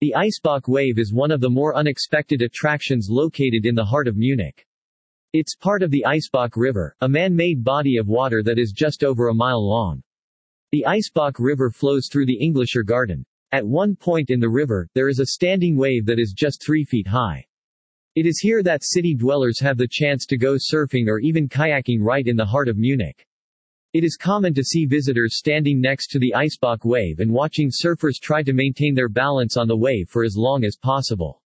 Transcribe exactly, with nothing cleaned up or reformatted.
The Eisbach wave is one of the more unexpected attractions located in the heart of Munich. It's part of the Eisbach River, a man-made body of water that is just over a mile long. The Eisbach River flows through the Englischer Garten. At one point in the river, there is a standing wave that is just three feet high. It is here that city dwellers have the chance to go surfing or even kayaking right in the heart of Munich. It is common to see visitors standing next to the Eisbach wave and watching surfers try to maintain their balance on the wave for as long as possible.